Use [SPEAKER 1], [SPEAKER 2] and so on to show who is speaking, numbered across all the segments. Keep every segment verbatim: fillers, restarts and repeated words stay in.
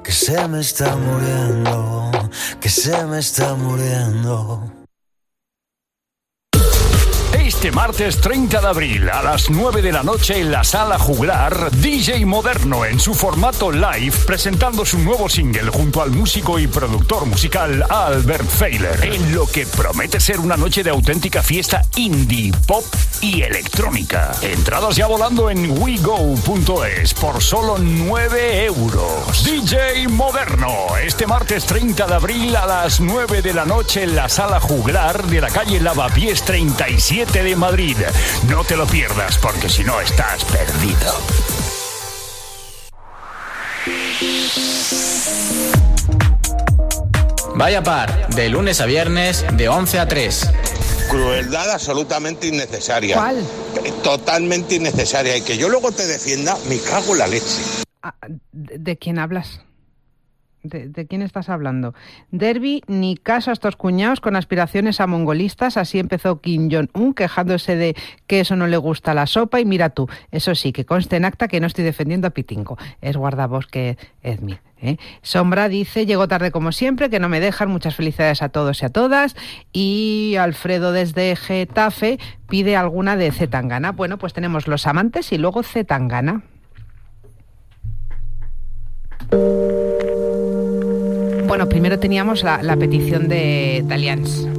[SPEAKER 1] que se me está muriendo, que se me está muriendo.
[SPEAKER 2] Este martes treinta de abril a las nueve de la noche en la Sala Juglar, D J Moderno en su formato live presentando su nuevo single junto al músico y productor musical Albert Feiler, en lo que promete ser una noche de auténtica fiesta indie, pop y electrónica. Entradas ya volando en wego punto es por solo nueve euros. D J Moderno, este martes treinta de abril a las nueve de la noche en la Sala Juglar de la calle Lavapiés treinta y siete de Madrid. No te lo pierdas porque si no estás perdido.
[SPEAKER 3] Vaya Par, de lunes a viernes de once a tres.
[SPEAKER 4] Crueldad absolutamente innecesaria.
[SPEAKER 5] ¿Cuál?
[SPEAKER 4] Totalmente innecesaria. Y que yo luego te defienda, me cago en la leche.
[SPEAKER 5] Ah, ¿de, ¿De quién hablas? ¿De, ¿De quién estás hablando? Derby, ni caso a estos cuñados con aspiraciones a mongolistas. Así empezó Kim Jong-un quejándose de que eso no le gusta la sopa. Y mira tú, eso sí, que conste en acta que no estoy defendiendo a Pitinco. Es guardabosque Edmir. ¿Eh? Sombra dice, llego tarde como siempre, que no me dejan, muchas felicidades a todos y a todas. Y Alfredo desde Getafe pide alguna de C. Tangana. Bueno, pues tenemos Los Amantes y luego C. Tangana. Bueno, primero teníamos la, la petición de Dalians.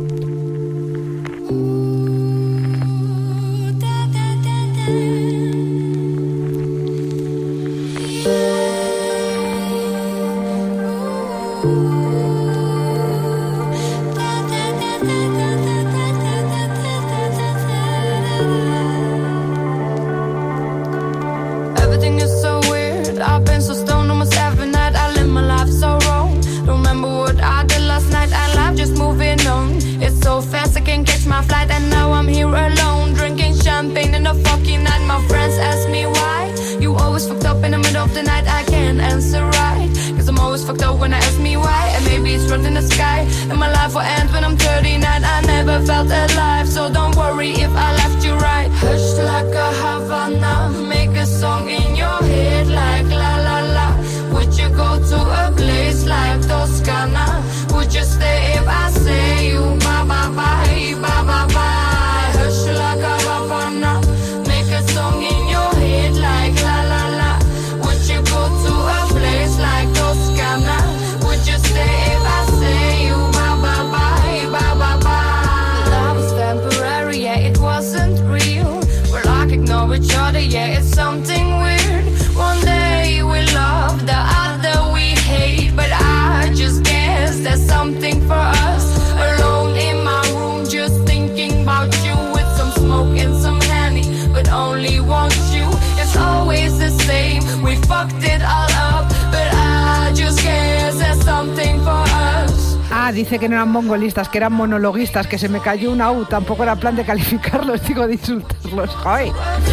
[SPEAKER 6] Everything is so weird. I've been so stoned almost every night. I live my life so wrong. Don't remember what I did last night. And life just moving on. It's so fast I can't catch my flight. And now I'm here alone, drinking champagne in the fucking night. My friends ask me why you always fucked up in the middle of the night. I can't answer right, cause I'm always fucked up when I ask me why. And maybe it's right in the sky, and my life will end when I'm thirty-nine. I never felt alive, so don't worry if I left you right. Hush like a Havana, make a song in your head like la la la. Would you go to a place like Toscana? Would you stay if I say you bye bye bye bye bye bye? Hush like a Havana, make a song in your head like la la la. Would you go to a place like Toscana? Would you stay if I say you bye bye bye bye bye bye? Love was temporary, yeah, it wasn't real. We're like ignore each other, yeah, it's something weird. One day we love, the other we hate, but I just guess there's something for us. Alone in my room, just thinking about you with some smoke and some honey, but only want you. It's always the same, we fucked it all up, but I just guess there's something for us.
[SPEAKER 5] Ah, dice que no eran mongolistas, que eran monologuistas, que se me cayó una U, tampoco era plan de calificarlos, digo de insultarlos. ¡Ay!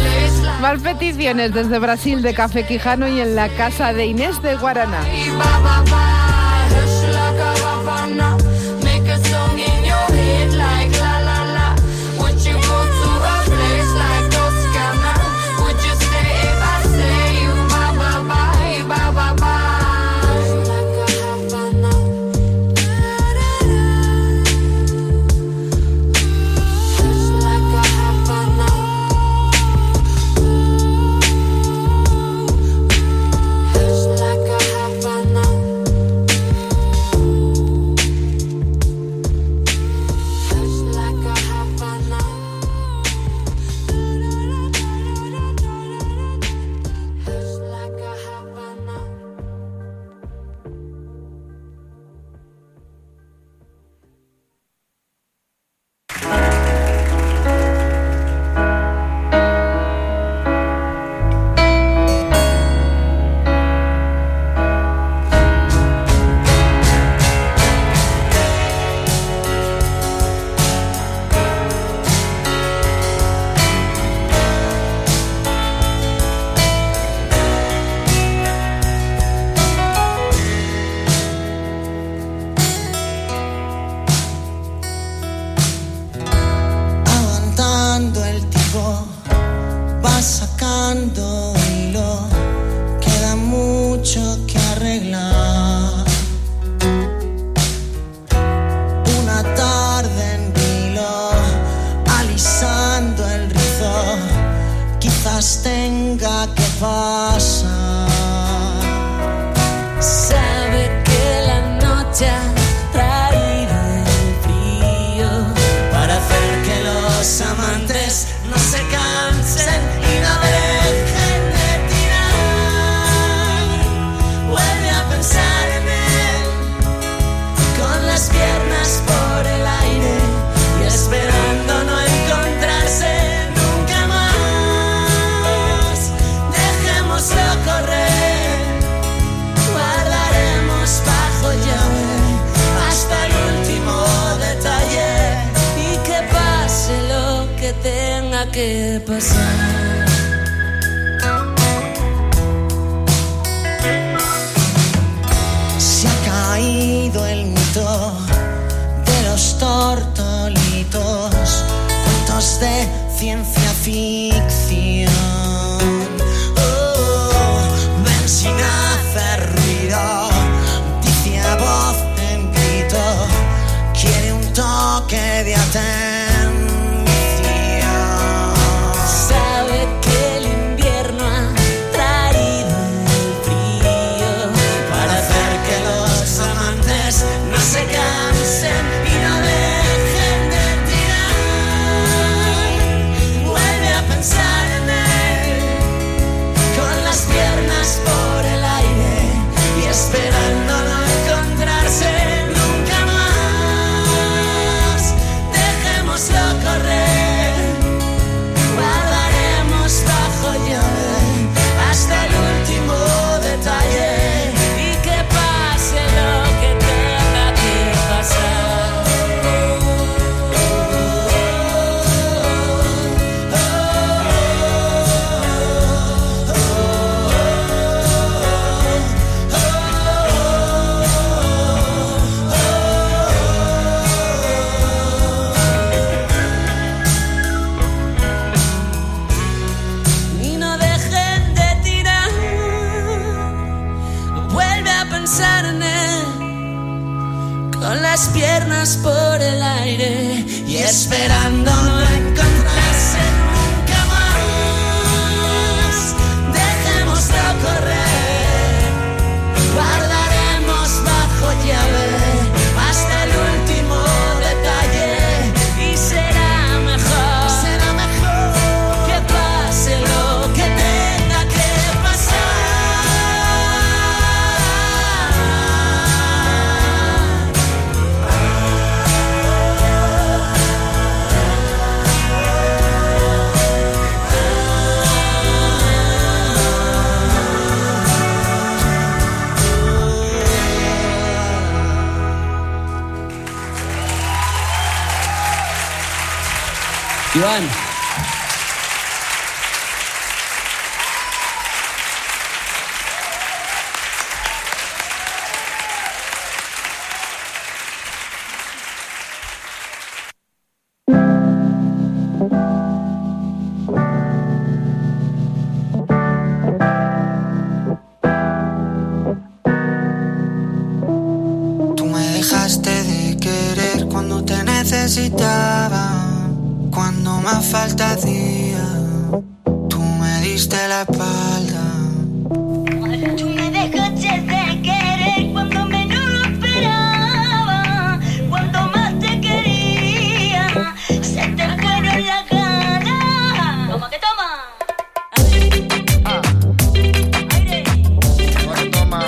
[SPEAKER 5] Más peticiones desde Brasil de Café Quijano y en la casa de Inés de Guaraná.
[SPEAKER 1] sacando hilo, queda mucho que arreglar.
[SPEAKER 7] pasar. Sabe que la noche ha traído el frío para hacer que los amantes no se cansen y no dejen de tirar. Vuelve a pensar en él con las piernas por el aire y esperando no encontrarse nunca más. Dejémoslo correr, guardaremos bajo llave hasta el último detalle y que pase lo que tenga que pasar. Se ha caído el mito de los tortolitos, cuentos de ciencia ficción. Oh, ven sin hacer ruido, dice a voz en grito, quiere un toque de atención. Sabe que el invierno ha traído el frío para hacer que los amantes no se cansen y no dejen de tirar. Vuelve a pensar en él con las piernas por el aire y esperando no encontrarse nunca más. Dejémoslo correr, guardaremos bajo llave hasta el último detalle y que pase lo que tenga que pasar. Y no dejen de tirar. Vuelve a pensar en él con las piernas por el aire y esperando no encontrarse nunca más. Dejémoslo correr, guardaremos bajo llave hasta el último detalle y será mejor, será mejor que pase lo que tenga que pasar.
[SPEAKER 8] Iván.
[SPEAKER 7] Tú me dejaste de querer cuando te necesitaba, cuando más falta hacía, tú me diste la espalda.
[SPEAKER 9] Tú me dejaste de querer cuando menos lo esperaba, cuando más te quería, se te fueron las ganas. Toma que toma.
[SPEAKER 10] Ah. Aire. Toma que toma.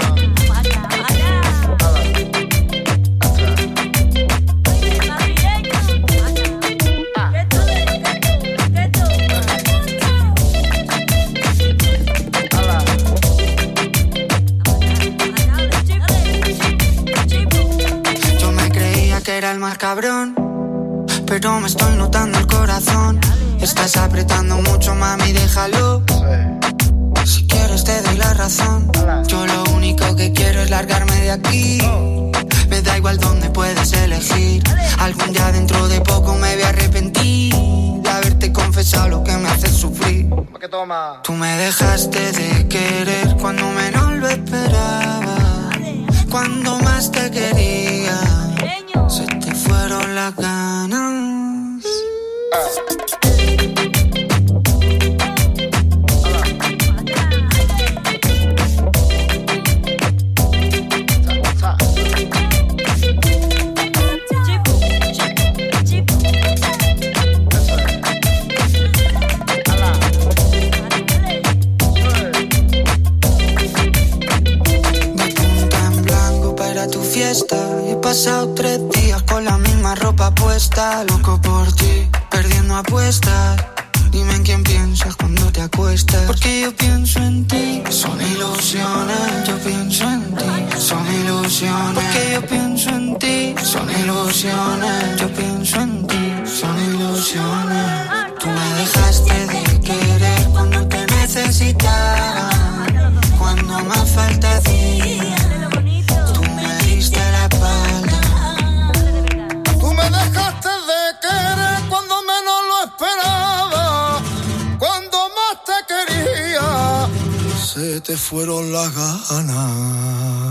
[SPEAKER 7] Era el más cabrón, pero me estoy notando el corazón. Estás apretando mucho, mami, déjalo. Si quieres te doy la razón. Yo lo único que quiero es largarme de aquí. Me da igual dónde puedes elegir. Algún día dentro de poco me voy a arrepentir de haberte confesado lo que me hace sufrir. Tú me dejaste de querer cuando menos lo esperaba, cuando más te quería, se te fueron las ganas. fiesta. He pasado tres días con la misma ropa puesta. Loco por ti, perdiendo apuestas. Dime en quién piensas cuando te acuestas. Porque yo pienso en ti. Son ilusiones, yo pienso en ti. Son ilusiones. Porque yo pienso en ti. Son ilusiones, yo pienso en ti. Son ilusiones. Tú me dejaste de querer cuando te necesitaba. Cuando más falta hacía, tú me diste la espalda.
[SPEAKER 10] Tú me dejaste de querer cuando menos lo esperaba. Cuando más te quería, se te fueron las ganas.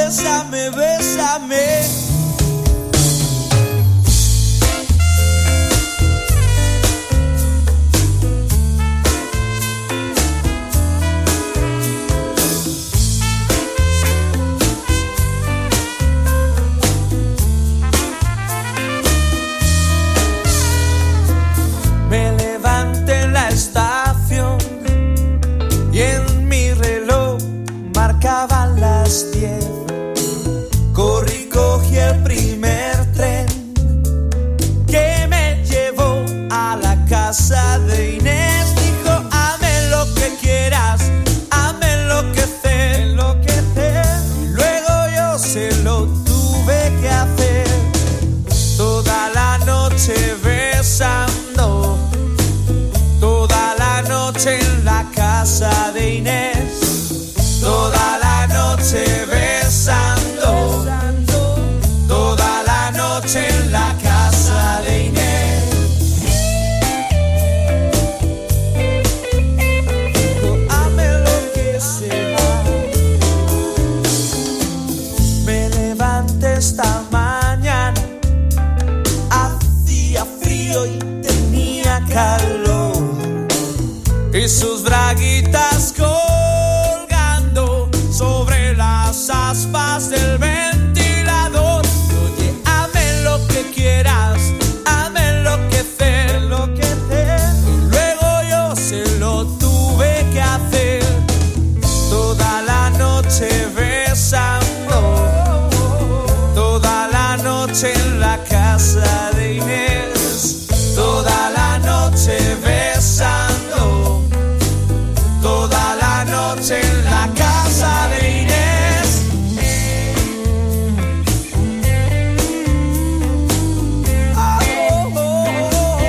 [SPEAKER 8] bésame, bésame.
[SPEAKER 11] Me levanté en la estación y en mi reloj marcaban las diez. Corrí, cogí el primer tren que me llevó a la casa de Inés. Dijo, hazme lo que quieras, hazme enloquecer, enloquecer. Y luego yo se lo tuve que hacer. Toda la noche besando, toda la noche en la casa de Inés, toda la noche besando, toda la noche en la casa de Inés. Dijo, hazme lo que sea. Me levanté esta mañana, hacía frío y tenía calor, y sus braguitas colgando sobre las aspas del ventilador. Oye, hazme lo que quieras, hazme enloquecer, enloquecer. Y luego yo se lo tuve que hacer. Toda la noche besando, toda la noche en la casa de Inés, toda la noche besando, toda la noche en la casa de Inés. Ah, oh, oh, oh.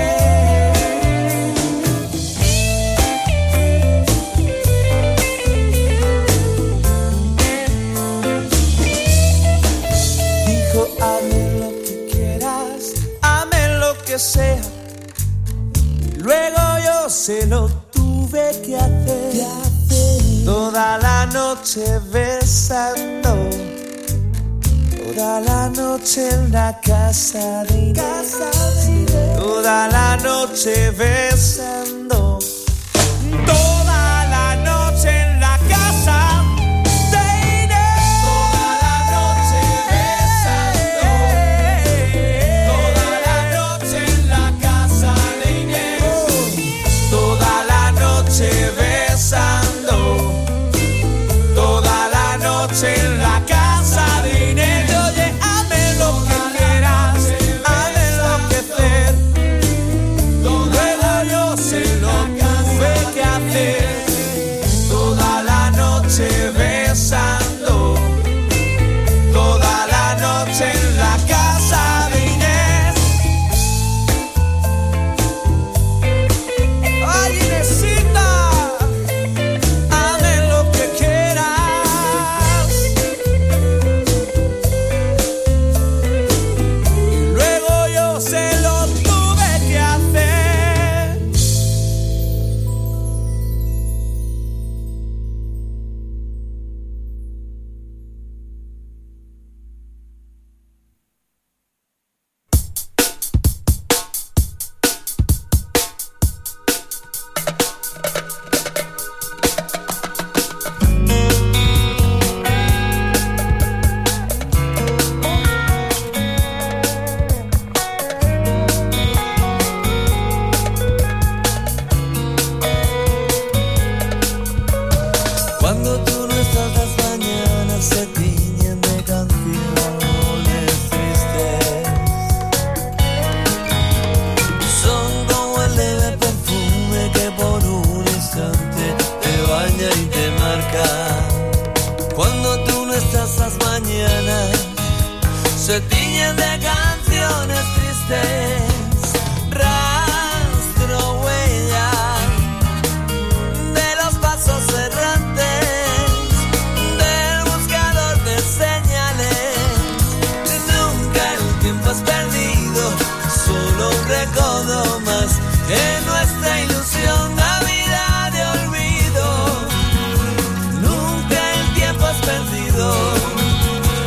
[SPEAKER 11] Dijo, hazme lo que quieras, hazme lo que sea. Luego yo se lo tuve que hacer. Toda la noche besando, toda la noche en la casa de Inés, toda la noche besando, toda la noche en la casa de Inés, toda la noche besando, toda la noche en la casa de Inés, toda la noche besando, toda la noche en la casa de Inés. Oye, hazme lo que quieras, hazme enloquecer. Luego yo se lo tuve que hacer. Toda la noche besando, toda la noche en la casa de Inés. Ay, Inesita, hazme lo que quieras. Y luego yo se lo tuve que hacer. Cuando tú no estás, las mañanas se tiñen de canciones tristes. Son como el leve perfume que por un instante te baña y te marca. Cuando tú no estás, las mañanas se tiñen de canciones tristes. Rastro, huella de los pasos errantes del buscador de señales. Nunca el tiempo es perdido, solo un recodo más en nuestra ilusión, Navidad de olvido. Nunca el tiempo es perdido,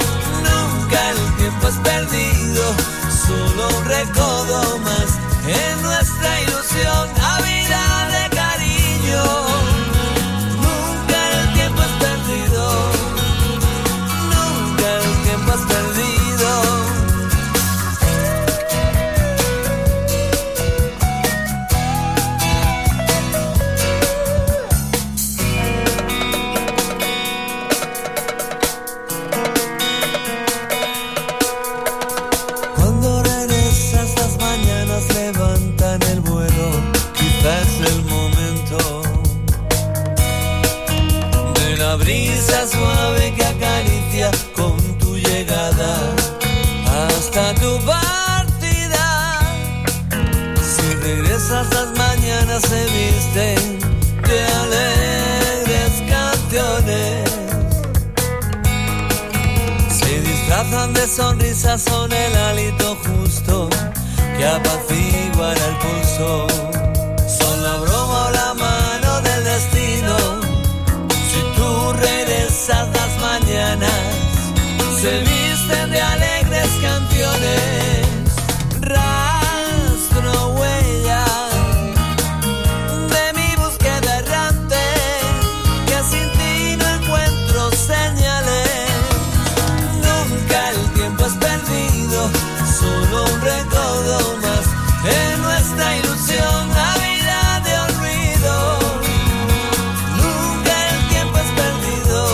[SPEAKER 12] disfrazan de sonrisas, son el hálito justo que apaciguan el pulso. Son la broma o la mano del destino. Si tú regresas las mañanas, se visten de alegres canciones. Rastro, huella de mi búsqueda errante, que sin ti no encuentro señales. Nunca el tiempo es perdido, solo un recodo más en nuestra ilusión, Navidad de olvido. Nunca el tiempo es perdido,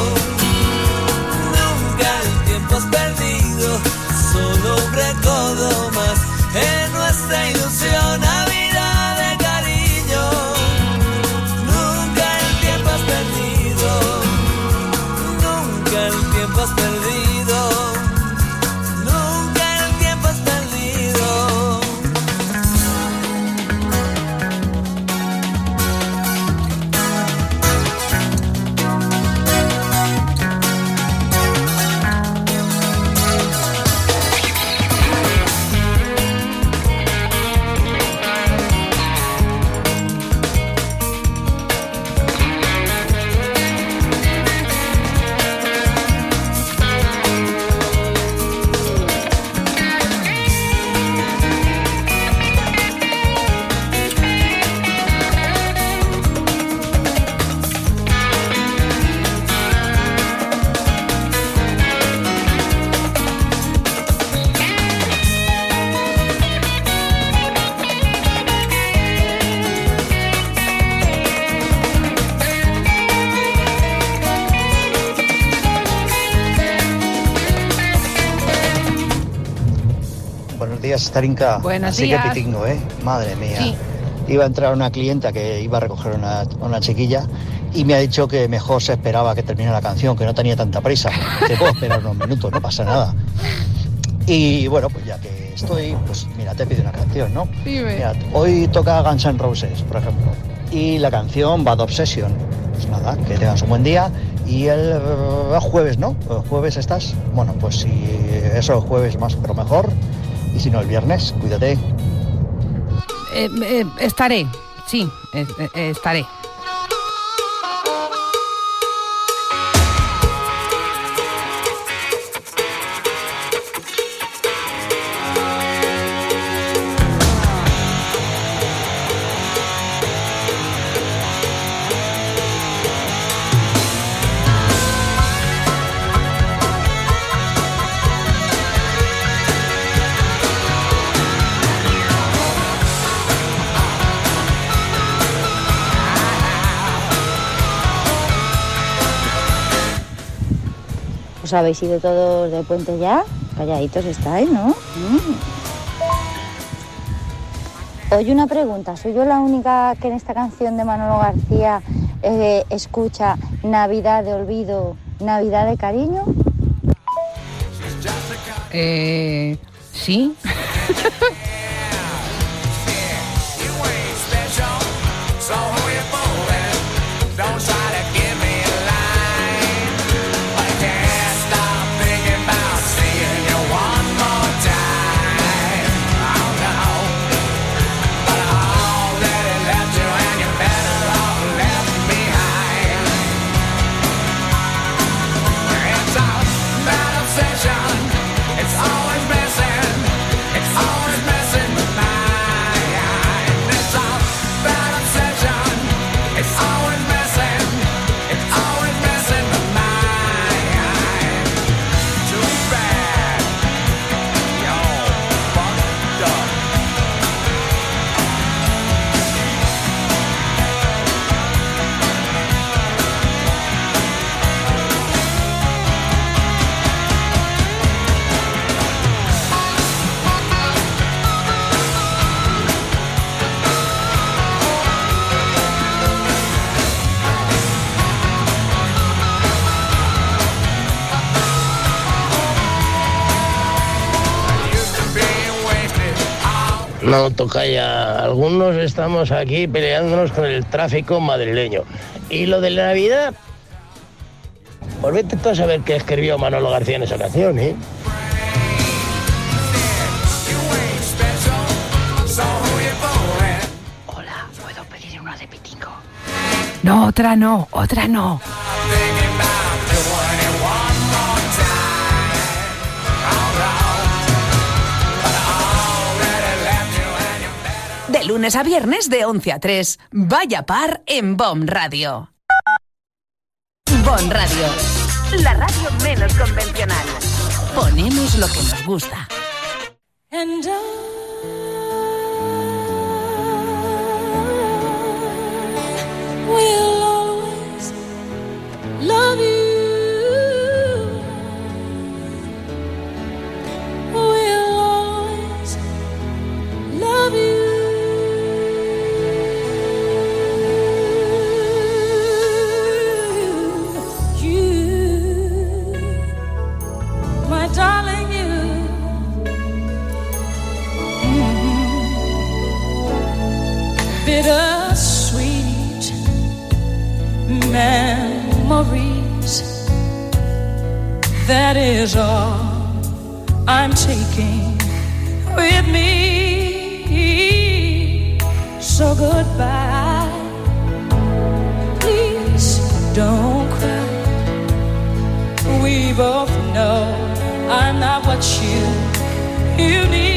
[SPEAKER 12] nunca el tiempo es perdido, solo un recodo más en nuestra ilusión, Navidad de cariño. Nunca el tiempo es perdido, nunca el tiempo es perdido, nunca el tiempo es perdido.
[SPEAKER 13] Buenos días, Starinka.
[SPEAKER 5] Buenos
[SPEAKER 13] Así
[SPEAKER 5] días.
[SPEAKER 13] que pitingo, ¿eh? Madre mía.
[SPEAKER 5] Sí.
[SPEAKER 13] Iba a entrar una clienta que iba a recoger una, una chiquilla y me ha dicho que mejor se esperaba que terminara la canción, que no tenía tanta prisa. Te puedo esperar unos minutos, no pasa nada. Y bueno, pues ya que estoy, pues mira, te pido una canción, ¿no?
[SPEAKER 5] Dime.
[SPEAKER 13] Mira, hoy toca Guns N' Roses, por ejemplo. Y la canción Bad Obsession. Pues nada, que tengas un buen día. Y el eh, jueves, ¿no? ¿El jueves estás? Bueno, pues si eso el jueves más, pero mejor. Y si no, el viernes, cuídate.
[SPEAKER 5] Eh, eh, estaré, sí, eh, eh, estaré.
[SPEAKER 14] ¿Os habéis ido todos de puente ya? Calladitos estáis, ¿no? Mm. Oye, una pregunta. ¿Soy yo la única que en esta canción de Manolo García eh, escucha Navidad de olvido, Navidad de cariño?
[SPEAKER 5] Eh, sí.
[SPEAKER 15] No, tocaya. Algunos estamos aquí peleándonos con el tráfico madrileño. Y lo de la Navidad, pues vete tú a saber qué escribió Manolo García en esa canción, ¿eh?
[SPEAKER 5] No, otra no, otra no.
[SPEAKER 16] De lunes a viernes de once a tres, Vaya Par en Bon Radio. Bon Radio, la radio menos convencional. Ponemos lo que nos gusta.
[SPEAKER 17] And I will always love you. Will always love you. You, my darling, you. Bittersweet memories. That is all I'm taking with me. So goodbye. Please don't cry. We both know I'm not what you you need.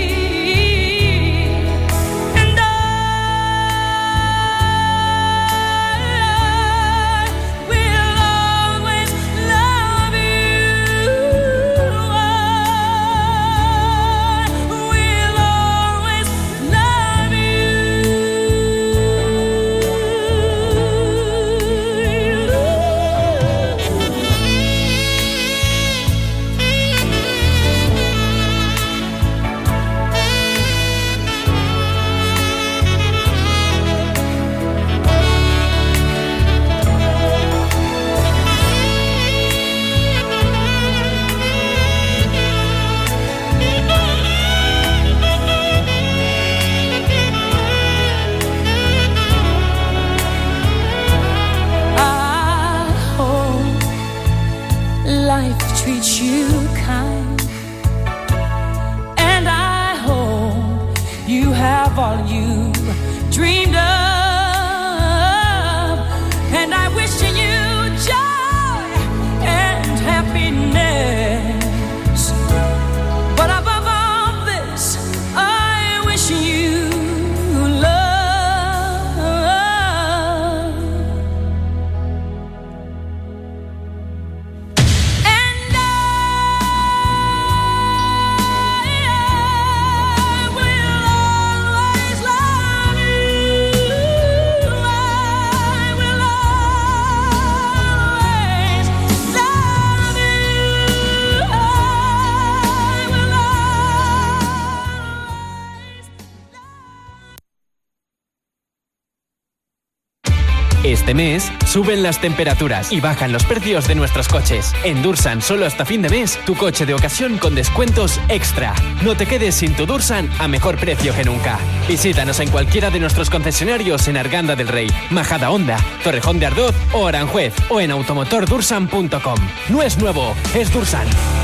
[SPEAKER 17] Treat you kind, and I hope you have all you dreamed of, and I wish you joy and happiness, but above all this I wish you love.
[SPEAKER 18] Este mes suben las temperaturas y bajan los precios de nuestros coches. En Dursan, solo hasta fin de mes, tu coche de ocasión con descuentos extra. No te quedes sin tu Dursan a mejor precio que nunca. Visítanos en cualquiera de nuestros concesionarios en Arganda del Rey, Majada Honda, Torrejón de Ardoz o Aranjuez, o en automotor dursan punto com. No es nuevo, es Dursan.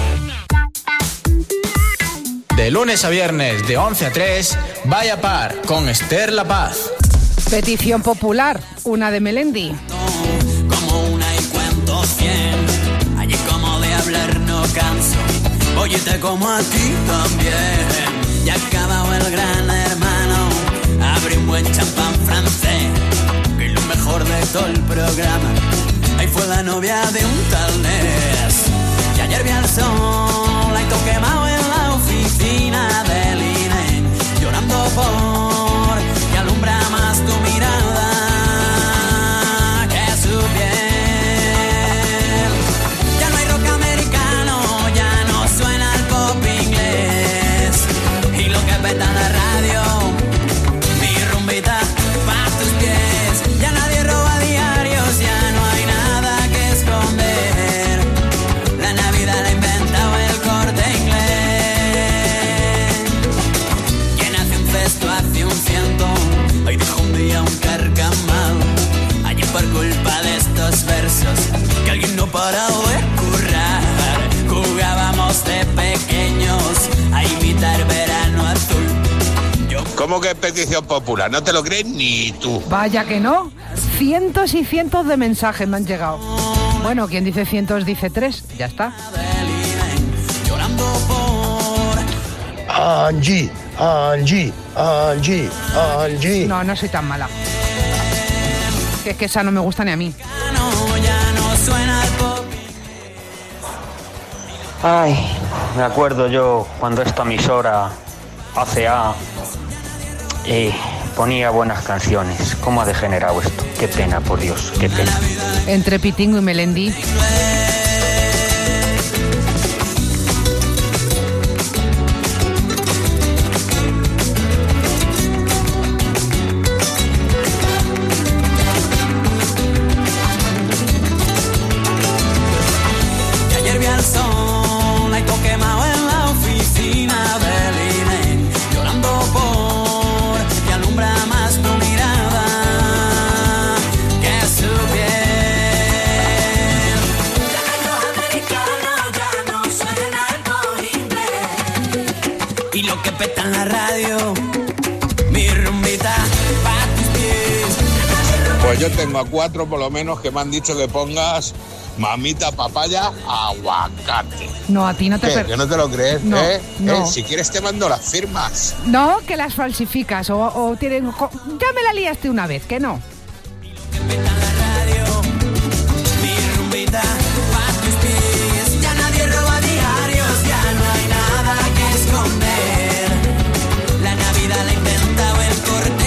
[SPEAKER 3] De lunes a viernes de once a tres, Vaya Par con Esther La Paz.
[SPEAKER 5] Petición popular, una de Melendi.
[SPEAKER 11] Como una y cuento cien. Allí como de hablar no canso. Óyete como a ti también. Ya acabado el gran hermano. Abre un buen champán francés. Que lo mejor de todo el programa. Ahí fue la novia de un tal Nes. Y ayer vi al sol. Ahí todo quemado en la oficina del I N E. Llorando por que alumbra más tu mirada que su piel. Ya no hay rock americano, ya no suena el pop inglés. Y lo que peta la radio, mi rumbita pa' tus pies. Ya nadie roba diarios, ya no hay nada que esconder. La Navidad la ha inventado el Corte Inglés. Quien hace un cesto hace un ciento. Hoy dijo un día un carcamal. Allí por culpa de estos versos que alguien no paraba de currar. Jugábamos de pequeños a imitar verano azul. Yo
[SPEAKER 4] ¿Cómo que petición popular? No te lo crees ni tú.
[SPEAKER 5] Vaya que no. Cientos y cientos de mensajes me han llegado. Bueno, quien dice cientos dice tres. Ya está.
[SPEAKER 15] Angie, Angie, Angie, Angie.
[SPEAKER 5] No, no soy tan mala. Que es que esa no me gusta ni a mí.
[SPEAKER 19] Ay, me acuerdo yo cuando esta emisora A C A eh, ponía buenas canciones. ¿Cómo ha degenerado esto? Qué pena, por Dios, qué pena.
[SPEAKER 5] Entre Pitingo y Melendi.
[SPEAKER 4] Pues yo tengo a cuatro por lo menos que me han dicho que pongas mamita, papaya, aguacate.
[SPEAKER 5] No, a ti no te...
[SPEAKER 4] ¿Qué?
[SPEAKER 5] Per...
[SPEAKER 4] ¿Que no te lo crees?
[SPEAKER 5] No,
[SPEAKER 4] ¿Eh?
[SPEAKER 5] no.
[SPEAKER 4] ¿Eh? Si quieres te mando las firmas.
[SPEAKER 5] No, que las falsificas o, o tienen... Ya me la liaste una vez, que no.
[SPEAKER 12] Ya nadie roba diarios, ya no hay nada que esconder. La Navidad la ha inventado el Corte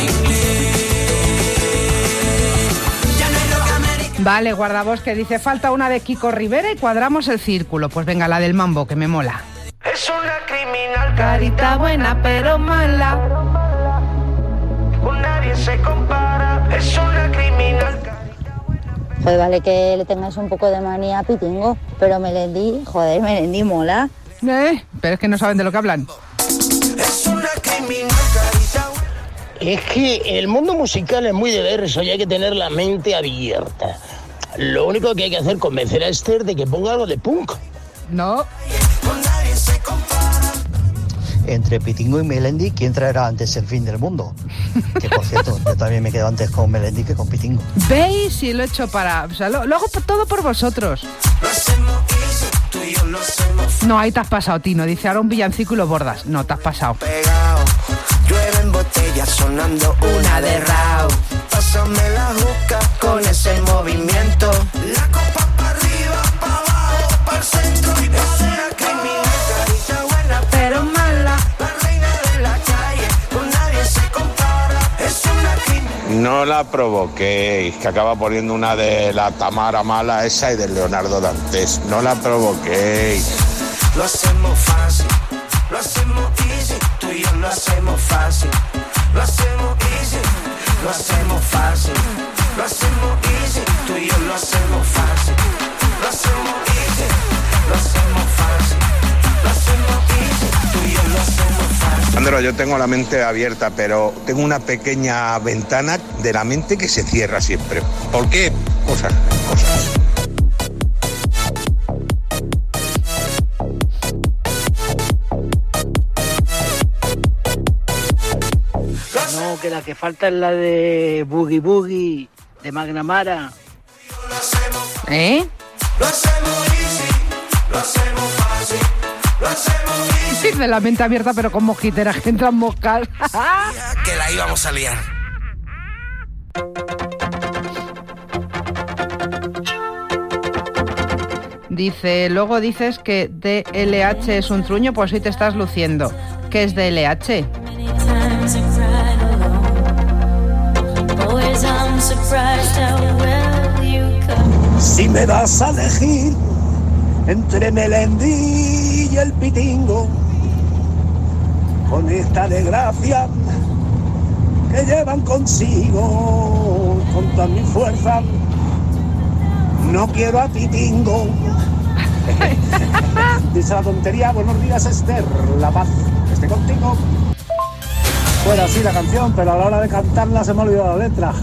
[SPEAKER 12] Inglés. Ya no hay rock americano.
[SPEAKER 5] Vale, guardavos, que dice falta una de Kiko Rivera y cuadramos el círculo. Pues venga, la del mambo, que me mola.
[SPEAKER 12] Es una criminal,
[SPEAKER 5] carita buena pero mala.
[SPEAKER 12] Con nadie se compara. Es una criminal.
[SPEAKER 14] Joder, vale que le tengáis un poco de manía a Pitingo, pero Melendi, joder, Melendi mola.
[SPEAKER 5] Eh, pero es que no saben de lo que hablan.
[SPEAKER 12] Es una criminal, carita buena.
[SPEAKER 15] Es que el mundo musical es muy diverso y hay que tener la mente abierta. Lo único que hay que hacer es convencer a Esther de que ponga algo de punk.
[SPEAKER 5] No.
[SPEAKER 13] Entre Pitingo y Melendi, ¿quién traerá antes el fin del mundo? Que por cierto, yo también me quedo antes con Melendi que con Pitingo.
[SPEAKER 5] ¿Veis? Si lo he hecho para... O sea, lo, lo hago todo por vosotros. No, ahí te has pasado, Tino. Dice ahora un villancico y lo bordas. No, te has pasado.
[SPEAKER 12] Pegao, llueven botellas sonando una de Rao. Pásame la juca con ese movimiento. La copa para arriba, para abajo, para el centro y para una criminal, carita buena pero mala. La reina de la calle, con nadie se compara. Es una criminal.
[SPEAKER 4] No la provoquéis, que acaba poniendo una de la Tamara Mala esa y de Leonardo Dantes. No la provoquéis.
[SPEAKER 12] Lo hacemos fácil, lo hacemos easy. Tú y yo lo hacemos fácil. Lo hacemos easy, lo hacemos fácil. Lo hacemos easy, tú y yo lo hacemos fácil. Lo hacemos easy, lo hacemos fácil. Lo hacemos easy, tú y yo lo hacemos fácil.
[SPEAKER 4] Sandro, yo tengo la mente abierta, pero tengo una pequeña ventana de la mente que se cierra siempre. ¿Por qué? Cosas, cosas.
[SPEAKER 20] No, que la que falta es la de Boogie Boogie, de McNamara.
[SPEAKER 5] ¿Eh?
[SPEAKER 12] Lo hacemos easy, lo hacemos fácil. Lo hacemos easy.
[SPEAKER 5] Dice la mente abierta, pero con mosquiteras que entran moscas.
[SPEAKER 12] Que la íbamos a liar.
[SPEAKER 5] Dice, luego dices que D L H es un truño, pues hoy te estás luciendo. ¿Qué es D L H?
[SPEAKER 10] Si me das a elegir entre Melendi y el Pitingo, con esta desgracia que llevan consigo, con toda mi fuerza, no quiero a Pitingo. Dice la tontería, buenos días Esther, la paz esté contigo. Bueno, sí la canción, pero a la hora de cantarla se me ha olvidado la letra.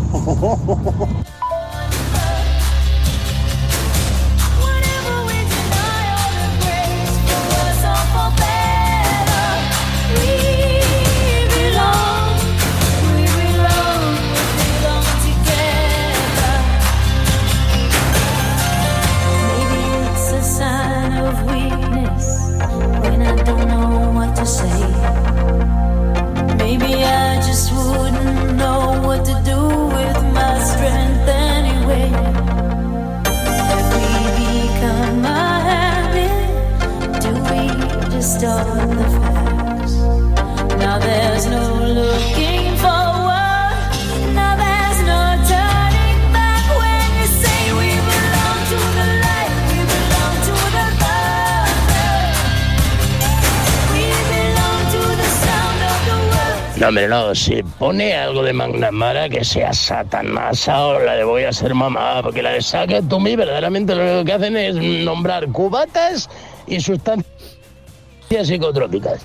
[SPEAKER 15] No, hombre, no, si pone algo de McNamara que sea Satanasa o la de Voy a ser mamá, porque la de Saca to Me verdaderamente lo único que hacen es nombrar cubatas y sustancias psicotrópicas.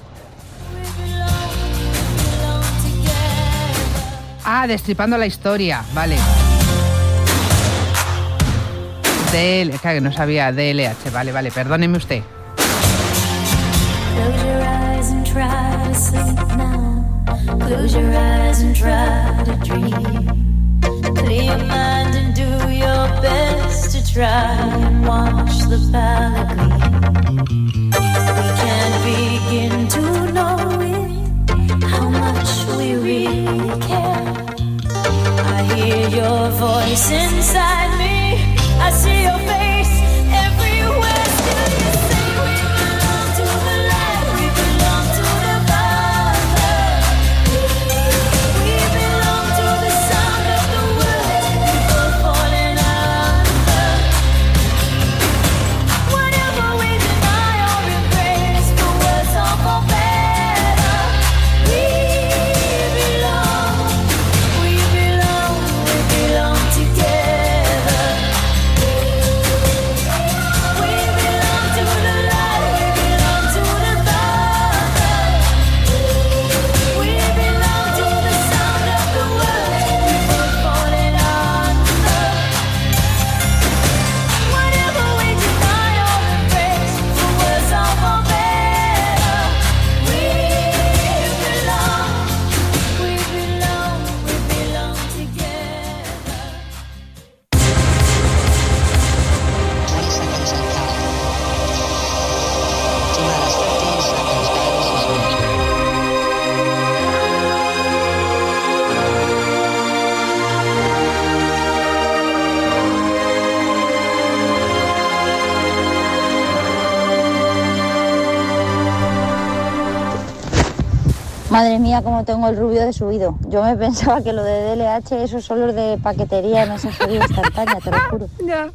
[SPEAKER 5] Ah, destripando la historia, vale. D L, claro que no sabía, D L H, vale, vale, perdóneme usted.
[SPEAKER 6] Close your eyes and try to sleep now. Close your eyes and try to dream. Clear your mind and do your best to try and watch the palette gleam. We can't begin to know it, how much we really care. I hear your voice inside me, I see your face everywhere. Still you say we belong to the light, we belong to the Father. We belong to the sound of the words people falling under. Whatever we deny or embrace, for worse or for better, we belong, we belong, we belong together. We belong to the light, we belong to the Father. We belong to the sound of the words people falling under. Whatever we deny or embrace, for worse or for better, we belong, we belong, we belong together.
[SPEAKER 14] Madre mía, cómo tengo el rubio de subido. Yo me pensaba que lo de D L H, esos son los de paquetería de mensajería instantánea, te lo juro.
[SPEAKER 5] Ya.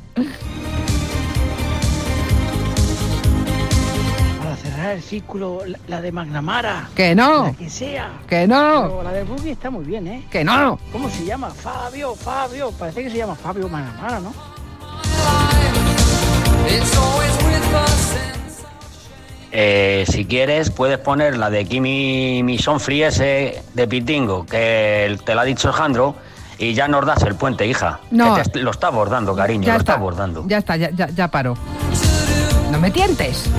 [SPEAKER 20] Para cerrar el círculo, la, la de McNamara.
[SPEAKER 5] Que no.
[SPEAKER 20] La que sea.
[SPEAKER 5] Que no.
[SPEAKER 20] Pero la de Boogie está muy bien, ¿eh?
[SPEAKER 5] Que no.
[SPEAKER 20] ¿Cómo se llama? Fabio, Fabio. Parece que se llama Fabio McNamara, ¿no?
[SPEAKER 19] Eh, si quieres, puedes poner la de Kimi Mission Free ese de Pitingo, que te lo ha dicho Alejandro, y ya nos das el puente, hija.
[SPEAKER 5] No.
[SPEAKER 19] Que te, lo está abordando, cariño,
[SPEAKER 5] Ya
[SPEAKER 19] lo
[SPEAKER 5] está.
[SPEAKER 19] está abordando.
[SPEAKER 5] Ya está, ya, ya, ya paró. No me tientes.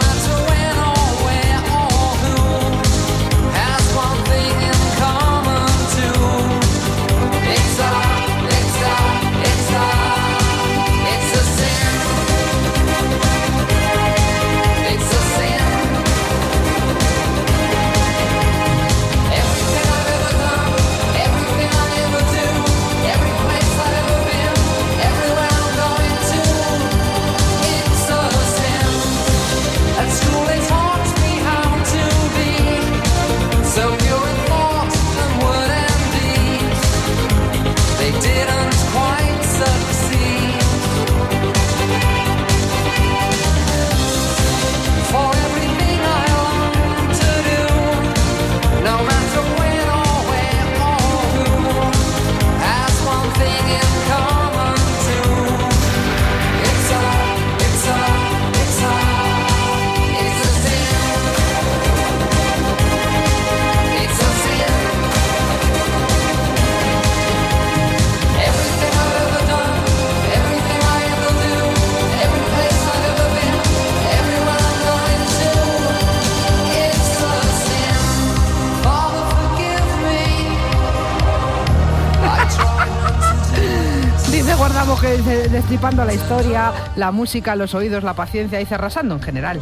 [SPEAKER 5] Guardamos que dice, destripando la historia, la música, los oídos, la paciencia, dice arrasando en general.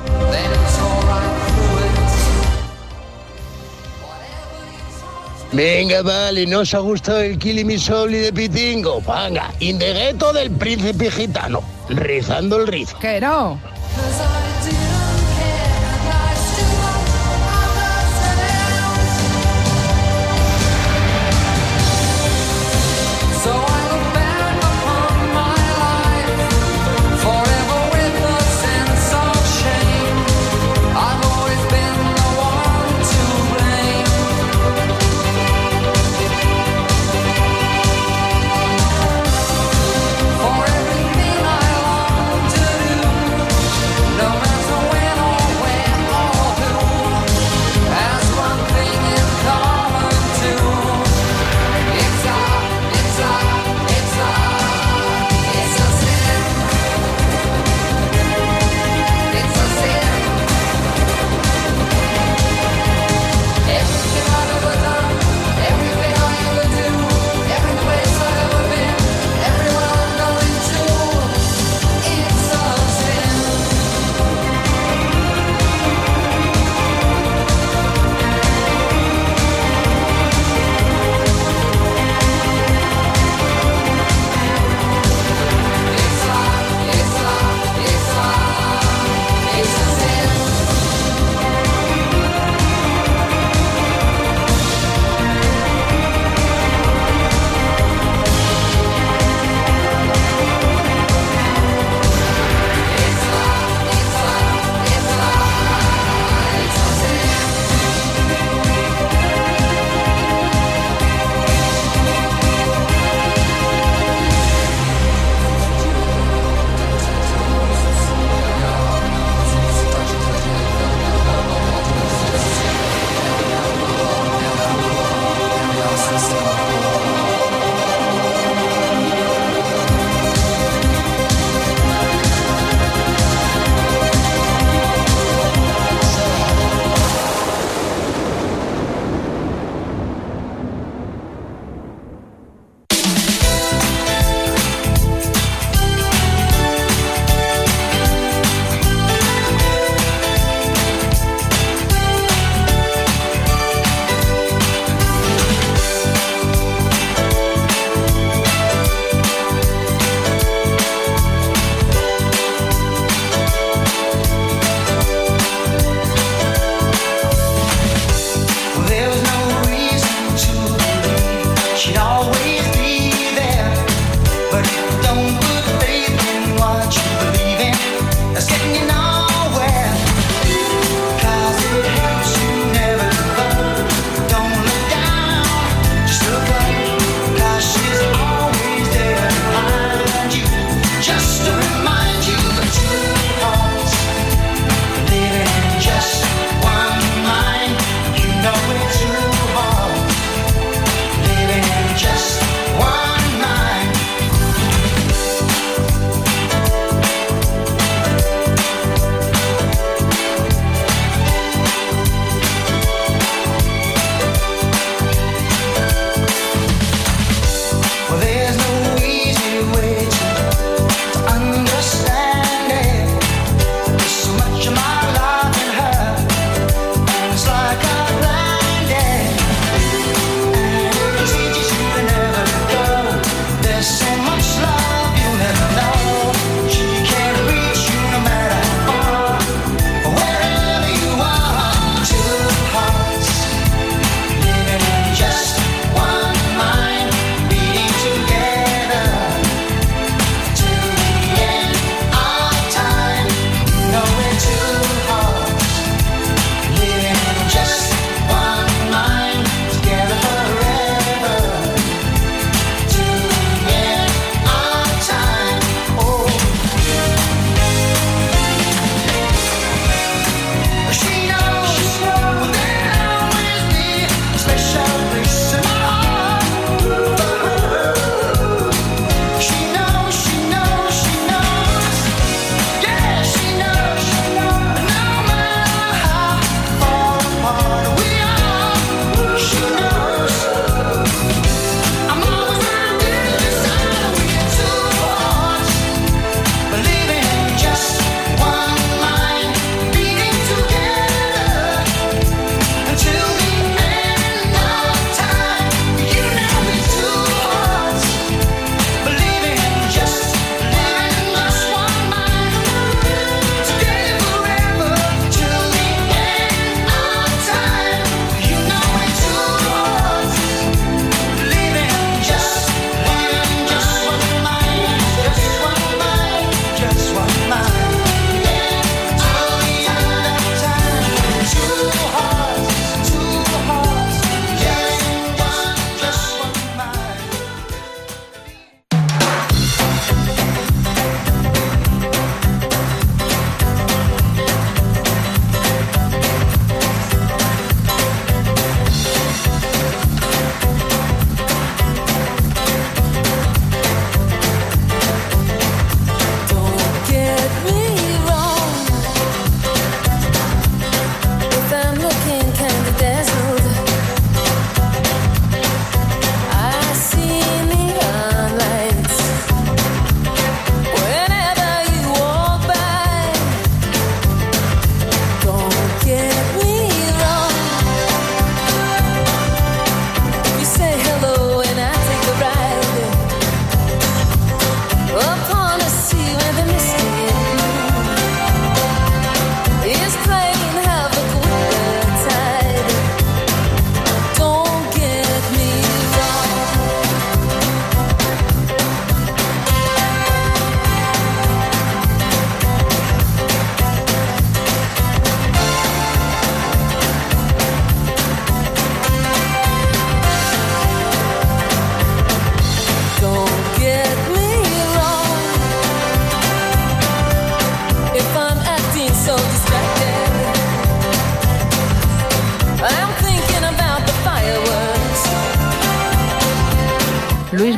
[SPEAKER 15] Venga, vale, ¿no os ha gustado el Killing Me Softly de Pitingo? Venga, in the ghetto del príncipe gitano, rizando el rizo.
[SPEAKER 5] ¡Que no!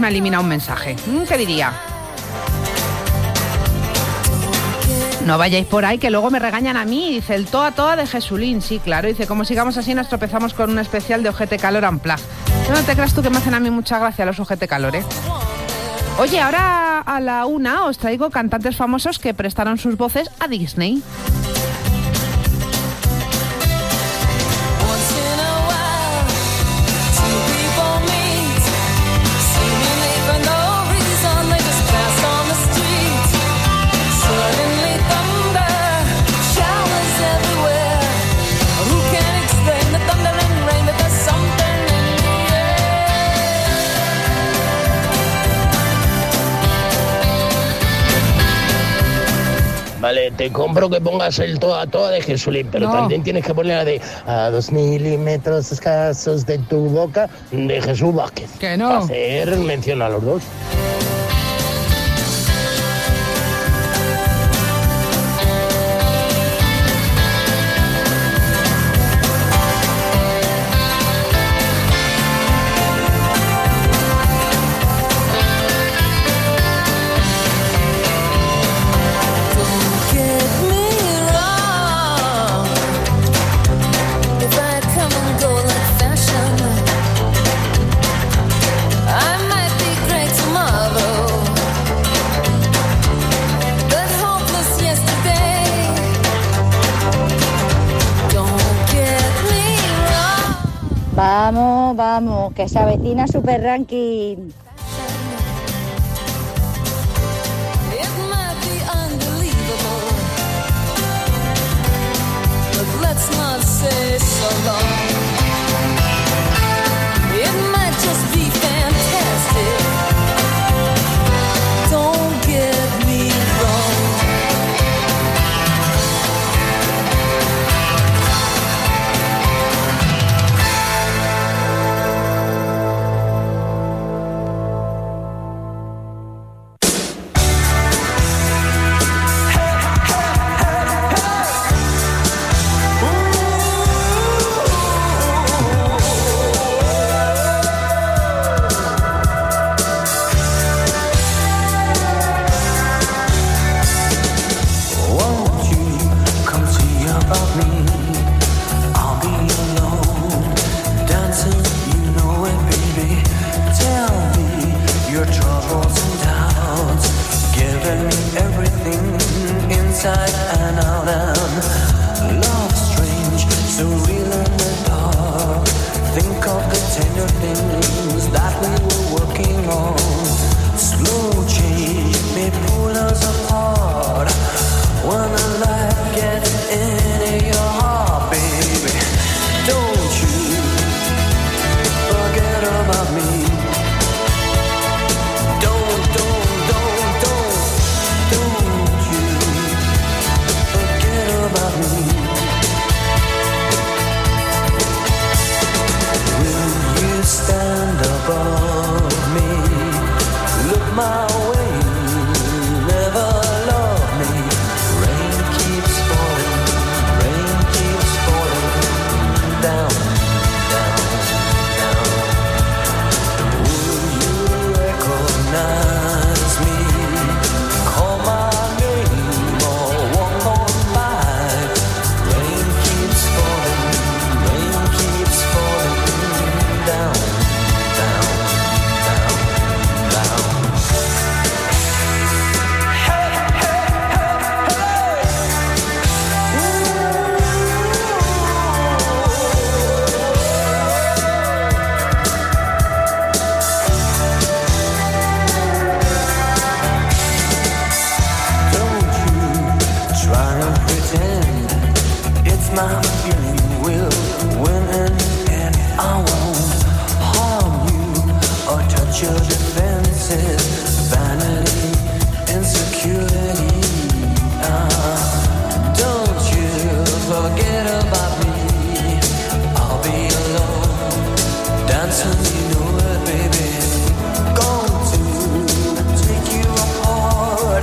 [SPEAKER 5] me ha eliminado un mensaje. ¿Qué diría? No vayáis por ahí, que luego me regañan a mí. Dice, el toa toa de Jesulín. Sí, claro. Dice, como sigamos así nos tropezamos con un especial de Ojete Calor Unplugged. No te creas tú que me hacen a mí mucha gracia los Ojete Calor, ¿eh? Oye, ahora a la una os traigo cantantes famosos que prestaron sus voces a Disney.
[SPEAKER 15] Vale, te compro que pongas el toa toa de Jesulín, pero
[SPEAKER 5] no.
[SPEAKER 15] también tienes que poner la de a dos milímetros escasos de tu boca de Jesús Vázquez.
[SPEAKER 5] Que no.
[SPEAKER 15] Para hacer mención a los dos.
[SPEAKER 14] Vamos, vamos, que se avecina Super Ranking.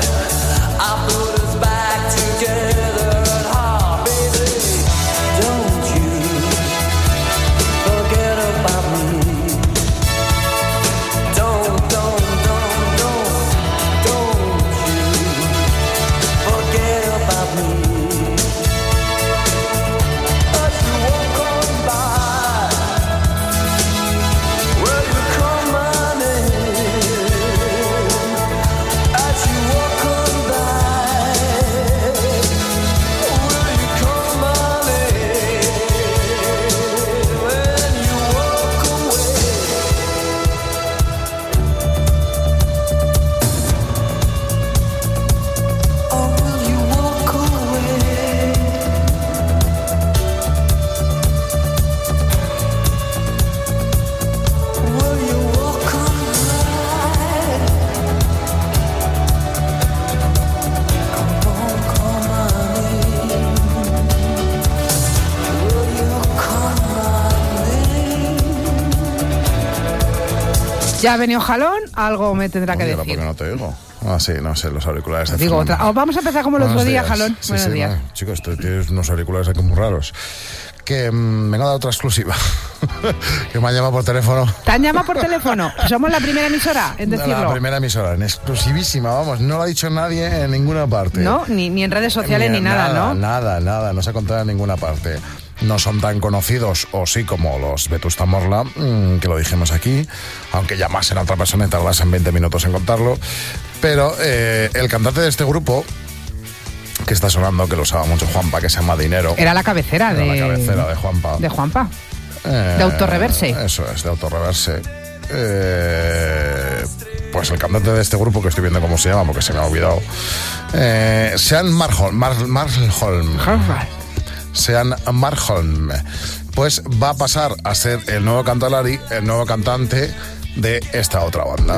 [SPEAKER 12] Don't
[SPEAKER 5] Ya ha venido jalón, algo me tendrá que
[SPEAKER 21] Oye,
[SPEAKER 5] decir.
[SPEAKER 21] ¿por qué no te oigo? Ah, sí, no sé, los auriculares de
[SPEAKER 5] Digo
[SPEAKER 21] Fernando.
[SPEAKER 5] otra. Oh, vamos a empezar como el otro
[SPEAKER 21] Buenos
[SPEAKER 5] día,
[SPEAKER 21] días.
[SPEAKER 5] jalón.
[SPEAKER 21] Sí,
[SPEAKER 5] Buenos
[SPEAKER 21] sí,
[SPEAKER 5] días.
[SPEAKER 21] no, chicos, tú tienes unos auriculares aquí muy raros. Que mmm, vengo a dar otra exclusiva. Que me han llamado por teléfono.
[SPEAKER 5] ¿Te han llamado por teléfono? Somos la primera emisora en decirlo.
[SPEAKER 21] La primera emisora, en exclusivísima, vamos, no lo ha dicho nadie en ninguna parte.
[SPEAKER 5] No, ni, ni en redes sociales ni,
[SPEAKER 21] en
[SPEAKER 5] nada,
[SPEAKER 21] nada,
[SPEAKER 5] ¿no?
[SPEAKER 21] Nada, nada, no se ha contado en ninguna parte. No son tan conocidos, o sí, como los Vetusta Morla, mmm, que lo dijimos aquí, aunque llamasen a otra persona y tardasen veinte minutos en contarlo. Pero eh, el cantante de este grupo, que está sonando, que lo usaba mucho Juanpa, que se llama Dinero.
[SPEAKER 5] Era la cabecera
[SPEAKER 21] Era
[SPEAKER 5] de...
[SPEAKER 21] la cabecera de Juanpa.
[SPEAKER 5] De Juanpa.
[SPEAKER 21] Eh,
[SPEAKER 5] de Autorreverse.
[SPEAKER 21] Eso es, de Autorreverse. Eh, pues el cantante de este grupo, que estoy viendo cómo se llama, porque se me ha olvidado. Eh, Sean Marholm. Mar, Marholm. Sean Marholm. Pues va a pasar a ser el nuevo Cantalari, el nuevo cantante de esta otra banda.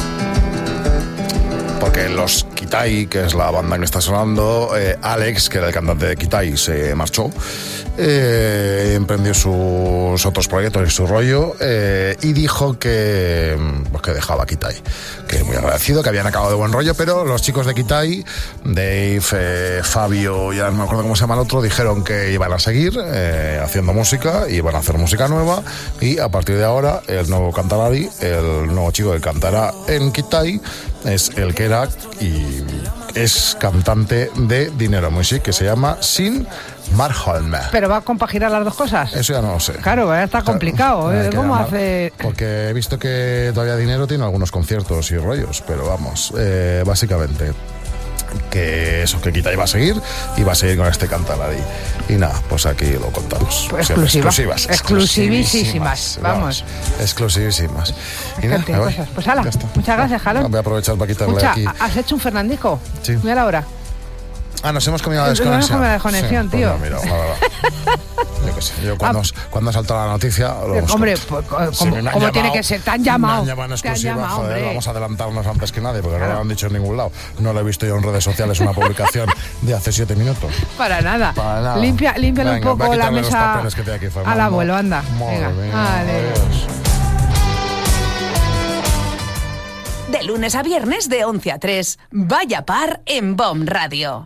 [SPEAKER 21] Porque los Kitai, que es la banda que está sonando, eh, Alex, que era el cantante de Kitai, se marchó, eh, emprendió sus otros proyectos y su rollo, eh, y dijo que, pues que dejaba Kitai, que muy agradecido, que habían acabado de buen rollo, pero los chicos de Kitai, Dave, eh, Fabio, ya no me acuerdo cómo se llama el otro, dijeron que iban a seguir eh, haciendo música, iban a hacer música nueva, y a partir de ahora el nuevo Cantalari, el nuevo chico que cantará en Kitai, es el que era y es cantante de Dinero Music, que se llama Sean Marholm.
[SPEAKER 5] ¿Pero va a compaginar las dos cosas?
[SPEAKER 21] Eso ya no lo sé.
[SPEAKER 5] Claro, está complicado.
[SPEAKER 21] Claro,
[SPEAKER 5] ¿eh?
[SPEAKER 21] que
[SPEAKER 5] ¿Cómo
[SPEAKER 21] llamar,
[SPEAKER 5] hace...?
[SPEAKER 21] Porque he visto que todavía Dinero tiene algunos conciertos y rollos, pero vamos, eh, básicamente que eso, que Kita iba a seguir y va a seguir con este Cantalari. Y nada, pues aquí lo contamos.
[SPEAKER 5] Pues
[SPEAKER 21] Siempre
[SPEAKER 5] exclusiva.
[SPEAKER 21] exclusivas.
[SPEAKER 5] Exclusivísimas. Vamos.
[SPEAKER 21] Exclusivísimas. Y nada,
[SPEAKER 5] Fíjate,
[SPEAKER 21] me voy.
[SPEAKER 5] cosas. Pues hala, muchas gracias, Jalón.
[SPEAKER 21] Voy a aprovechar para quitarle
[SPEAKER 5] Escucha,
[SPEAKER 21] aquí.
[SPEAKER 5] ¿has hecho un Fernandico?
[SPEAKER 21] Sí.
[SPEAKER 5] Mira la hora.
[SPEAKER 21] Ah, nos hemos comido la
[SPEAKER 5] Nos hemos
[SPEAKER 21] desconexión.
[SPEAKER 5] comido la desconexión,
[SPEAKER 21] Sí,
[SPEAKER 5] tío.
[SPEAKER 21] Pues no, mira, nada, nada. Yo qué sé, yo cuando, cuando saltó la noticia... Lo
[SPEAKER 5] Eh,
[SPEAKER 21] busco.
[SPEAKER 5] hombre, pues,
[SPEAKER 21] Sí,
[SPEAKER 5] como,
[SPEAKER 21] me han
[SPEAKER 5] como
[SPEAKER 21] llamado,
[SPEAKER 5] tiene que ser, te han llamado.
[SPEAKER 21] Me han llamado en
[SPEAKER 5] Te han
[SPEAKER 21] exclusiva,
[SPEAKER 5] llamado,
[SPEAKER 21] joder,
[SPEAKER 5] hombre.
[SPEAKER 21] vamos a adelantarnos antes que nadie, porque
[SPEAKER 5] Claro.
[SPEAKER 21] no lo han dicho en ningún lado. No lo he visto yo en redes sociales, una publicación de hace siete minutos.
[SPEAKER 5] Para nada.
[SPEAKER 21] Para nada.
[SPEAKER 5] Limpia, límpiale un
[SPEAKER 21] Venga,
[SPEAKER 5] poco
[SPEAKER 21] voy a
[SPEAKER 5] la
[SPEAKER 21] quitarle los
[SPEAKER 5] mesa
[SPEAKER 21] papeles que tengo aquí, Fernando.
[SPEAKER 5] al abuelo, anda.
[SPEAKER 21] Madre
[SPEAKER 5] Venga,
[SPEAKER 21] mía,
[SPEAKER 5] adiós.
[SPEAKER 16] De lunes a viernes de once a tres, Vaya Par en Bon Radio.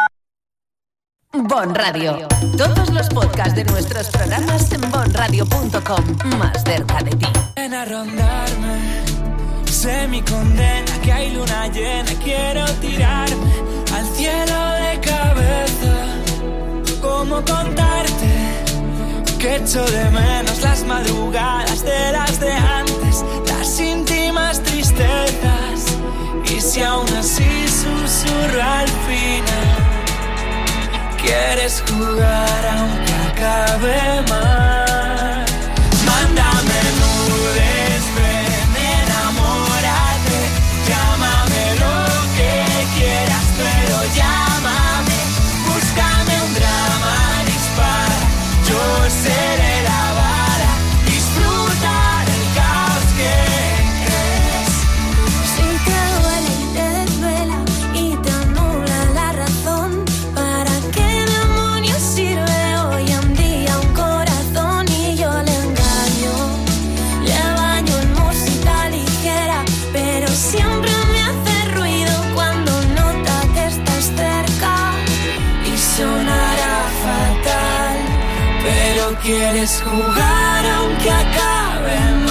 [SPEAKER 16] Bon Radio. Todos los podcasts de nuestros programas en bon radio punto com. Más cerca de ti.
[SPEAKER 11] Ven a rondarme, sé mi condena, que hay luna llena, quiero tirarme al cielo de cabeza. ¿Cómo contarte que echo de menos las madrugadas de las de antes, las íntimas tristezas? Y si aún así susurro al final, quieres jugar aunque acabe mal. Mándame nudes, ven, enamórate. Llámame lo que quieras, pero llámame. Búscame un drama, dispara. Yo seré la vara. Disfruta del caos que crees.
[SPEAKER 9] Sin que duele y te desvela y te anula la razón. ¿Para qué demonios sirve hoy en día un corazón? Y yo le engaño, le baño en música ligera, pero siempre me hace ruido cuando nota que estás cerca. Y sonará fatal,
[SPEAKER 11] pero quieres jugar aunque acabe mal.